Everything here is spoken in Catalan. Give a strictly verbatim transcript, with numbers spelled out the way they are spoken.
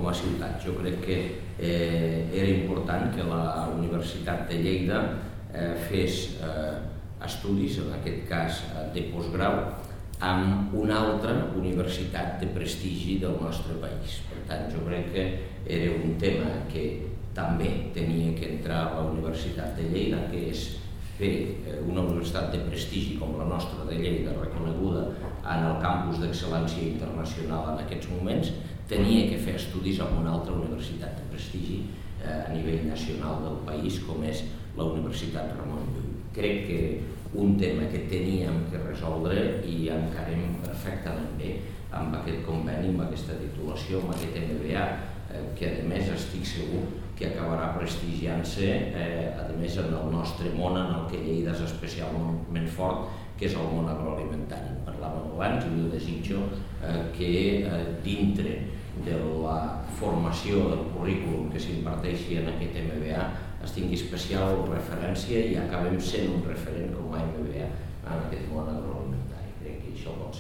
com a ciutat. Jo crec que era important que la Universitat de Lleida fes estudis, en aquest cas de postgrau, amb una altra universitat de prestigi del nostre país. Per tant, jo crec que era un tema que també tenia que entrar a la Universitat de Lleida, que és fer una universitat de prestigi com la nostra de Lleida, reconeguda en el campus d'excel·lència internacional en aquests moments, tenia que fer estudis en una altra universitat de prestigi a nivell nacional del país, com és la Universitat Ramon Llull. Crec que un tema que teníem que resoldre i encarem perfectament bé amb aquest conveni, amb aquesta titulació, amb aquest M B A, que a més estic segur que acabarà prestigiant-se, a més en el nostre món en el que Lleida és especialment fort, que és el món agroalimentari. Parlàvem abans i jo desitjo que dintre de la formació del currículum que s'imparteixi en aquest M B A es tingui especial referència i acabem sent un referent com a M B